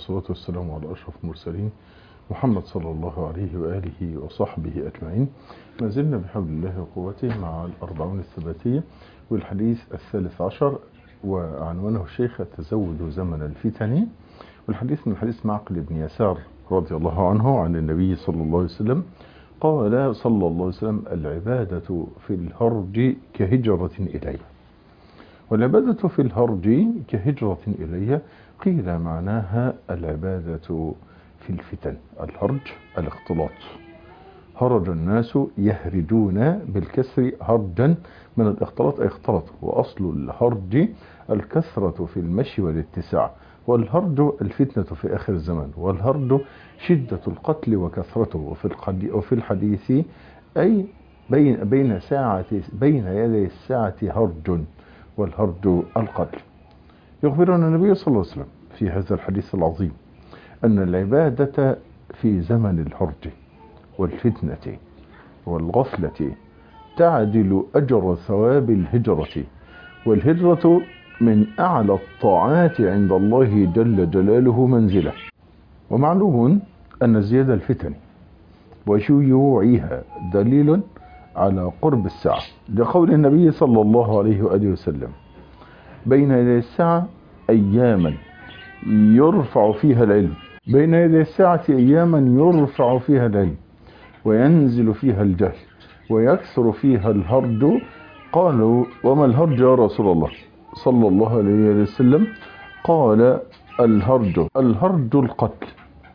والصلاة والسلام على أشرف المرسلين محمد صلى الله عليه وآله وصحبه أجمعين. ما زلنا بحول الله وقوته مع الأربعون الثباتية والحديث الثالث عشر، وعنوانه الشيخ التزود زمن الفتن. والحديث من حديث معقل بن يسار رضي الله عنه عن النبي صلى الله عليه وسلم قال صلى الله عليه وسلم: العبادة في الهرج كهجرة إليه. والعبادة في الهرج كهجرة إليه قيل معناها العبادة في الفتن. الهرج الاختلاط، هرج الناس يهرجون بالكسر هرجا من الاختلاط أي اختلط، وأصل الهرج الكثرة في المشي والاتساع، والهرج الفتنة في آخر الزمان، والهرج شدة القتل وكثرته. وفي الحديث أي بين يدي الساعة هرج، والهرج القتل. يخبرنا النبي صلى الله عليه وسلم في هذا الحديث العظيم أن العبادة في زمن الهرج والفتنة والغفلة تعدل أجر ثواب الهجرة، والهجرة من أعلى الطاعات عند الله جل جلاله منزلة. ومعلوم أن زيادة الفتن وشيوعها دليل على قرب الساعة، لقول النبي صلى الله عليه وآله وسلم: بين يدي الساعة أياما يرفع فيها العلم، بين يدي الساعة أياما يرفع فيها العلم وينزل فيها الجهل ويكثر فيها الهرج. قالوا: وما الهرج يا رسول الله صلى الله عليه وسلم؟ قال: الهرج القتل،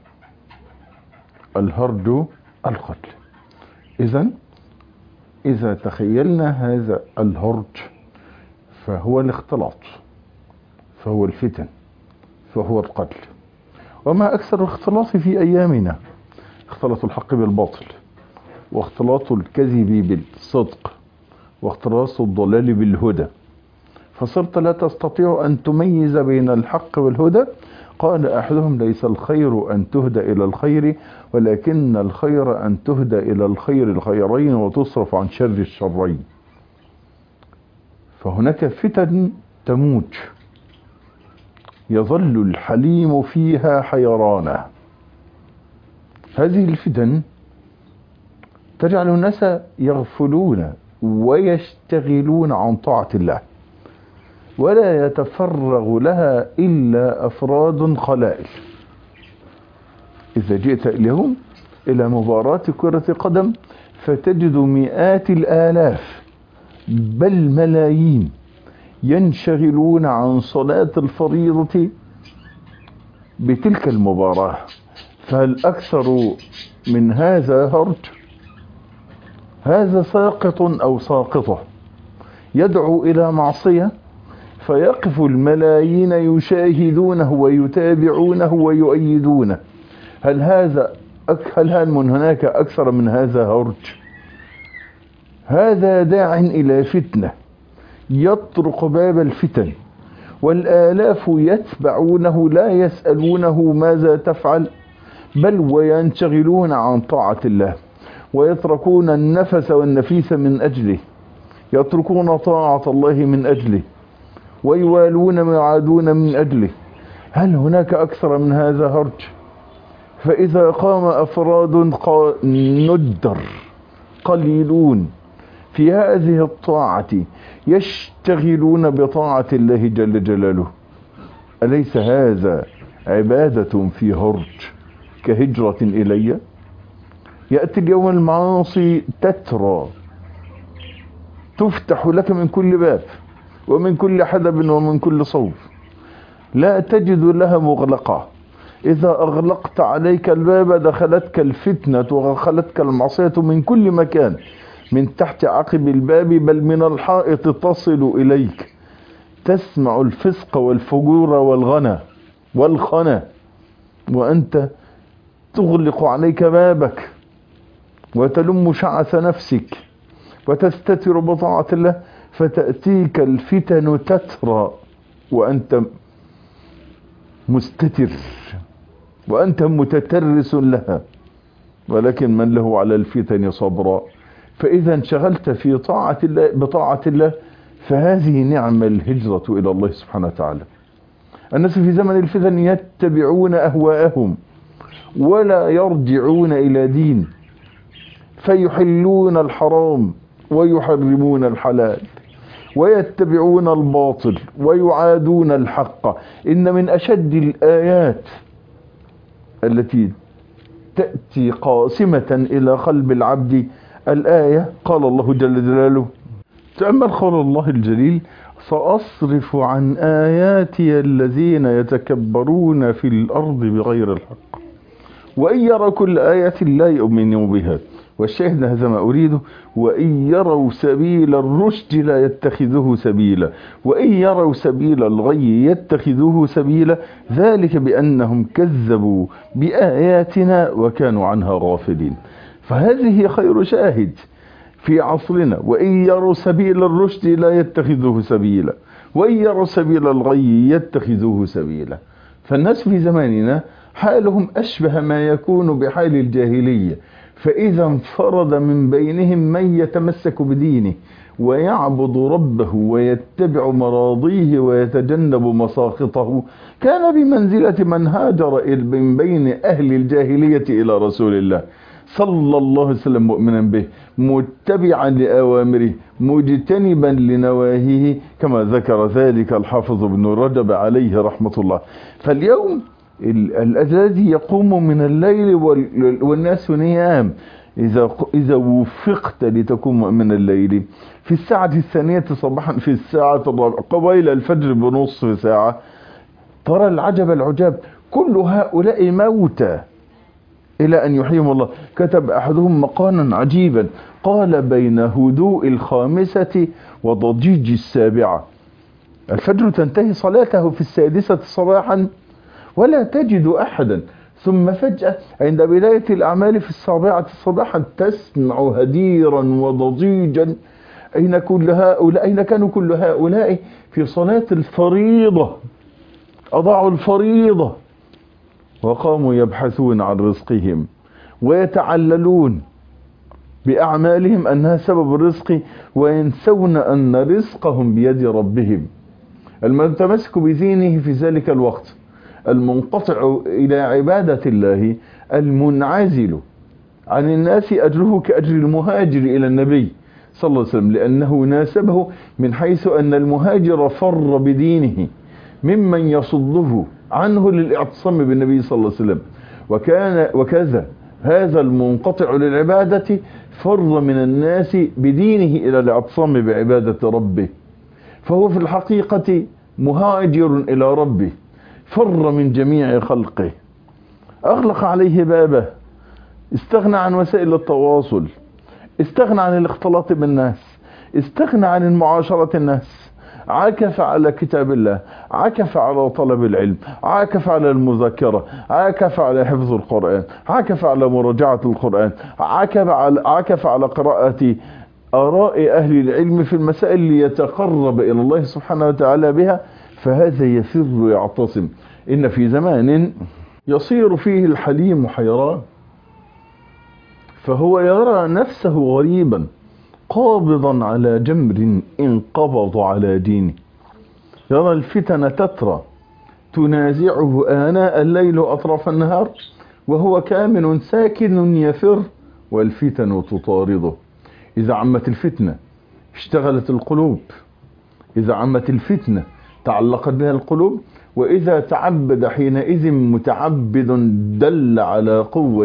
الهرج القتل. إذا تخيلنا هذا الهرج فهو الاختلاط، فهو الفتن، فهو القتل. وما أكثر الاختلاط في أيامنا، اختلاط الحق بالباطل، واختلاط الكذب بالصدق، واختلاط الضلال بالهدى، فصرت لا تستطيع أن تميز بين الحق والهدى. قال أحدهم: ليس الخير أن تهدى إلى الخير، ولكن الخير أن تهدى إلى الخير الخيرين وتصرف عن شر الشرين. فهناك فتن تموج يظل الحليم فيها حيرانا. هذه الفتن تجعل الناس يغفلون ويشتغلون عن طاعة الله، ولا يتفرغ لها إلا أفراد قلائل. إذا جئت اليوم إلى مباراة كرة قدم فتجد مئات الآلاف بل ملايين ينشغلون عن صلاة الفريضة بتلك المباراة. فهل أكثر من هذا هرج؟ هذا ساقط أو ساقطة يدعو إلى معصية، فيقف الملايين يشاهدونه ويتابعونه ويؤيدونه. هل من هناك أكثر من هذا هرج؟ هذا داع إلى فتنة يطرق باب الفتن، والآلاف يتبعونه لا يسألونه ماذا تفعل، بل وينشغلون عن طاعة الله، ويتركون النفس والنفيس من أجله، يتركون طاعة الله من أجله، ويوالون ويعادون من أجله. هل هناك أكثر من هذا هرج؟ فإذا قام أفراد ندر قليلون في هذه الطاعة يشتغلون بطاعة الله جل جلاله، أليس هذا عبادة في هرج كهجرة إلي؟ يأتي اليوم المعاصي تترى تفتح لك من كل باب ومن كل حدب ومن كل صوب، لا تجد لها مغلقة. إذا أغلقت عليك الباب دخلتك الفتنة ودخلتك المعصية من كل مكان، من تحت عقب الباب بل من الحائط تصل إليك. تسمع الفسق والفجور والخنا وأنت تغلق عليك بابك وتلم شعث نفسك وتستتر بطاعة الله، فتأتيك الفتن تترى وأنت مستتر وأنت متترس لها، ولكن من له على الفتن صبرا. فإذا انشغلت في طاعة الله بطاعة الله فهذه نعم الهجرة إلى الله سبحانه وتعالى. الناس في زمن الفتن يتبعون أهواءهم ولا يرجعون إلى دين، فيحلون الحرام ويحرمون الحلال ويتبعون الباطل ويعادون الحق. إن من أشد الآيات التي تأتي قاسمة إلى قلب العبد الآية قال الله جل جلاله، تأمل قول الله الجليل: سأصرف عن آياتي الذين يتكبرون في الأرض بغير الحق وإن يروا كل آية لا يؤمنوا بها. والشاهد هذا ما أريده: وإن يروا سبيل الرشد لا يتخذوه سبيلا وإن يروا سبيل الغي يتخذوه سبيلا ذلك بأنهم كذبوا بآياتنا وكانوا عنها غافلين. فهذه خير شاهد في عصرنا: وإن يروا سبيل الرشد لا يتخذوه سبيلا وإن يروا سبيل الغي يتخذوه سبيلا. فالناس في زماننا حالهم أشبه ما يكون بحال الجاهلية، فإذا انفرد من بينهم من يتمسك بدينه ويعبد ربه ويتبع مراضيه ويتجنب مساخطه كان بمنزلة من هاجر من بين أهل الجاهلية إلى رسول الله صلى الله عليه وسلم مؤمنا به متبعا لأوامره مجتنبا لنواهيه، كما ذكر ذلك الحافظ ابن رجب عليه رحمة الله. فاليوم الذي يقوم من الليل والناس نيام، إذا وفقت لتقوم من الليل في الساعة الثانية صباحا، في الساعة قبيل الفجر بنصف ساعة، ترى العجب العجاب: كل هؤلاء موتى إلى أن يحييهم الله. كتب أحدهم مقالا عجيبا قال: بين هدوء الخامسة وضجيج السابعة، الفجر تنتهي صلاته في السادسة صباحا ولا تجد أحدا، ثم فجأة عند بداية الأعمال في السابعة صباحا تسمع هديرا وضجيجا. أين كل هؤلاء؟ أين كانوا كل هؤلاء في صلاة الفريضة؟ أضاعوا الفريضة وقاموا يبحثون عن رزقهم ويتعللون بأعمالهم أنها سبب الرزق وينسون أن رزقهم بيد ربهم. المتمسك بدينه في ذلك الوقت، المنقطع إلى عبادة الله، المنعزل عن الناس، أجره كأجر المهاجر إلى النبي صلى الله عليه وسلم، لأنه ناسبه من حيث أن المهاجر فر بدينه ممن يصده عنه للاعتصام بالنبي صلى الله عليه وسلم، وكذا هذا المنقطع للعبادة فر من الناس بدينه إلى الاعتصام بعبادة ربه، فهو في الحقيقة مهاجر إلى ربه، فر من جميع خلقه، أغلق عليه بابه، استغنى عن وسائل التواصل، استغنى عن الاختلاط بالناس، استغنى عن المعاشرة الناس، عكف على كتاب الله، عكف على طلب العلم، عكف على المذاكرة، عكف على حفظ القرآن، عكف على مراجعة القرآن، عكف على قراءة آراء أهل العلم في المسائل ليتقرب إلى الله سبحانه وتعالى بها. فهذا يفر يعتصم. إن في زمان يصير فيه الحليم حيران، فهو يرى نفسه غريبا قابضا على جمر انقبض على دينه، يرى الفتن تترى تنازعه آناء الليل وأطراف النهار وهو كامن ساكن يفر والفتن تطارده. إذا عمت الفتنة اشتغلت القلوب، إذا عمت الفتنة تعلقت بها القلوب، وإذا تعبد حينئذ متعبد دل على قوة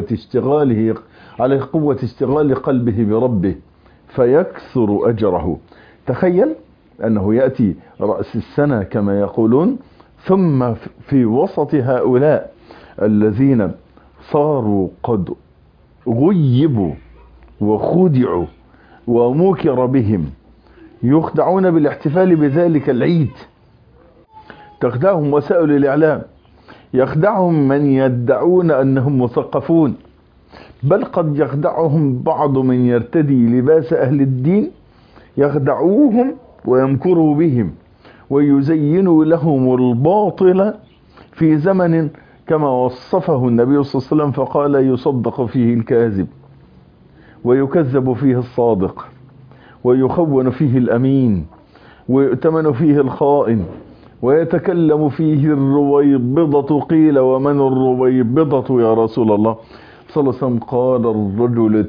اشتغال قلبه بربه فيكثر أجره. تخيل أنه يأتي رأس السنة كما يقولون، ثم في وسط هؤلاء الذين صاروا قد غيبوا وخدعوا وموكر بهم يخدعون بالاحتفال بذلك العيد، تخدعهم وسائل الإعلام، يخدعهم من يدعون أنهم مثقفون، بل قد يخدعهم بعض من يرتدي لباس أهل الدين، يخدعوهم ويمكروا بهم ويزينوا لهم الباطل في زمن كما وصفه النبي صلى الله عليه وسلم فقال: يصدق فيه الكاذب ويكذب فيه الصادق ويخون فيه الأمين ويؤتمن فيه الخائن ويتكلم فيه الرويبضة. قيل ومن الرويبضة يا رسول الله؟ صلى الله عليه وسلم قال الرجل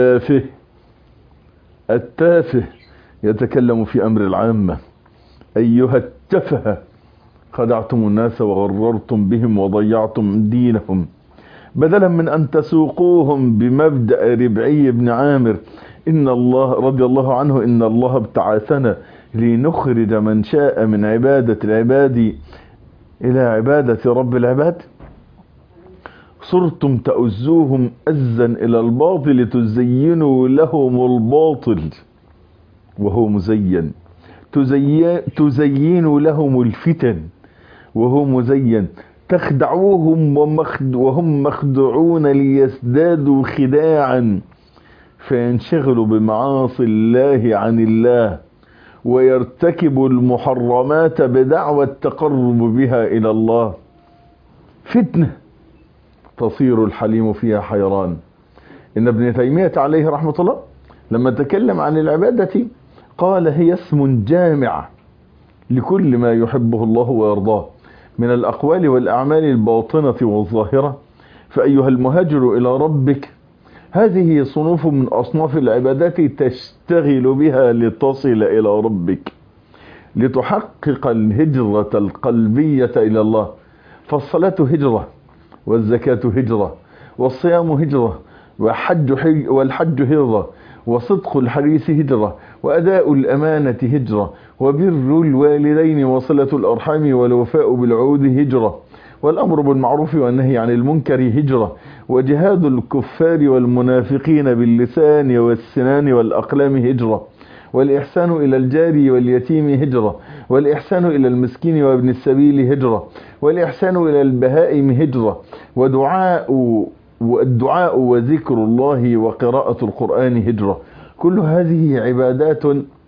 التافه يتكلم في أمر العامة. أيها التفهة، خدعتم الناس وغررتم بهم وضيعتم دينهم، بدلا من أن تسوقوهم بمبدأ ربعي بن عامر إن الله رضي الله عنه إن الله ابتعثنا لنخرج من شاء من عبادة العباد إلى عبادة رب العباد، صرتم تؤزوهم أزا إلى الباطل تزينوا لهم الباطل وهو مزين، تزين لهم الفتن وهو مزين، تخدعوهم وهم مخدوعون ليزدادوا خداعا فينشغلوا بمعاصي الله عن الله ويرتكبوا المحرمات بدعوى التقرب بها إلى الله. فتنة تصير الحليم فيها حيران. إن ابن تيمية عليه رحمة الله لما تكلم عن العبادة قال هي اسم جامع لكل ما يحبه الله ويرضاه من الأقوال والأعمال الباطنة والظاهرة. فأيها المهاجر إلى ربك، هذه صنوف من أصناف العبادات تشتغل بها لتصل إلى ربك، لتحقق الهجرة القلبية إلى الله. فالصلاة هجرة، والزكاة هجرة، والصيام هجرة، والحج هجرة، وصدق الحديث هجرة، وأداء الأمانة هجرة، وبر الوالدين وصلة الأرحام والوفاء بالعهود هجرة، والأمر بالمعروف والنهي عن المنكر هجرة، وجهاد الكفار والمنافقين باللسان والسنان والأقلام هجرة، والإحسان إلى الجار واليتيم هجرة، والإحسان إلى المسكين وابن السبيل هجرة، والإحسان إلى البهائم هجرة، والدعاء وذكر الله وقراءة القرآن هجرة. كل هذه عبادات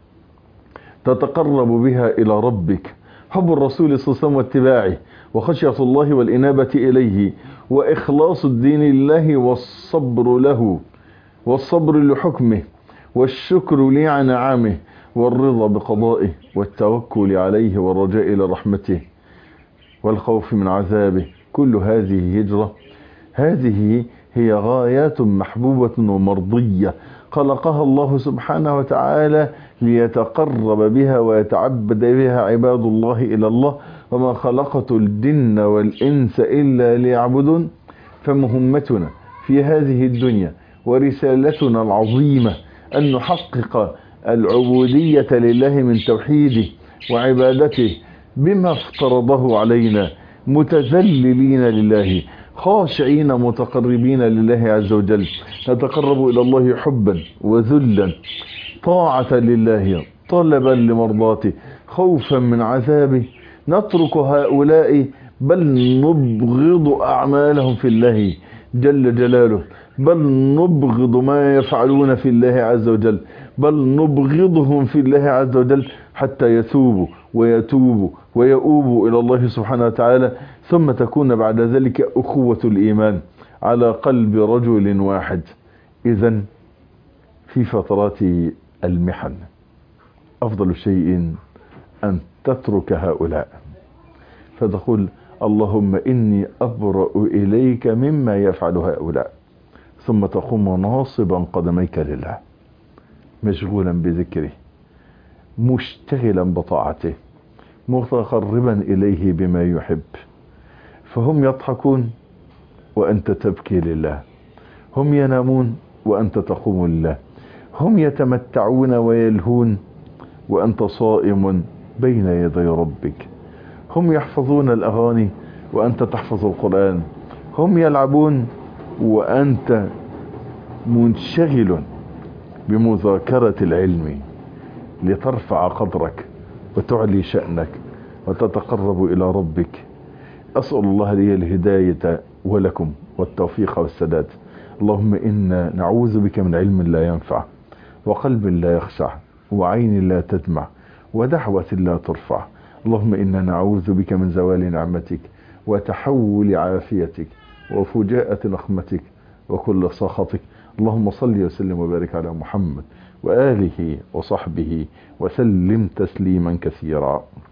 تتقرب بها إلى ربك. حب الرسول صلى الله عليه وسلم واتباعه، وخشية الله والإنابة إليه، وإخلاص الدين لله، والصبر له، والصبر لحكمه، والشكر لنعمه، والرضا بقضائه، والتوكل عليه، والرجاء إلى رحمته، والخوف من عذابه. كل هذه هجرة. هذه هي غايات محبوبة ومرضية خلقها الله سبحانه وتعالى ليتقرب بها ويتعبد بها عباد الله إلى الله. وما خلقت الجن والإنس إلا ليعبدون. فمهمتنا في هذه الدنيا ورسالتنا العظيمة أن نحقق العبودية لله من توحيده وعبادته بما افترضه علينا، متذللين لله، خاشعين متقربين لله عز وجل، نتقرب إلى الله حبا وذلا، طاعة لله، طلبا لمرضاته، خوفا من عذابه. نترك هؤلاء بل نبغض أعمالهم في الله جل جلاله، بل نبغض ما يفعلون في الله عز وجل، بل نبغضهم في الله عز وجل حتى يتوبوا ويتوبوا ويؤوبوا إلى الله سبحانه وتعالى. ثم تكون بعد ذلك أخوة الإيمان على قلب رجل واحد. إذن في فترات المحن أفضل شيء أن تترك هؤلاء، فتقول اللهم إني أبرأ إليك مما يفعل هؤلاء، ثم تقوم ناصبا قدميك لله، مشغولا بذكره، مشتغلا بطاعته، متقربا إليه بما يحب. فهم يضحكون وأنت تبكي لله، هم ينامون وأنت تقوم لله، هم يتمتعون ويلهون وأنت صائم بين يدي ربك، هم يحفظون الأغاني وأنت تحفظ القرآن، هم يلعبون وأنت منشغل بمذاكرة العلم لترفع قدرك وتعلي شأنك وتتقرب إلى ربك. أسأل الله لي الهداية ولكم والتوفيق والسداد. اللهم إنا نعوذ بك من علم لا ينفع، وقلب لا يخشع، وعين لا تدمع، ودعوة لا ترفع. اللهم إنا نعوذ بك من زوال نعمتك وتحول عافيتك وفجاءة نقمتك وكل سخطك. اللهم صل وسلم وبارك على محمد وآله وصحبه وسلم تسليما كثيرا.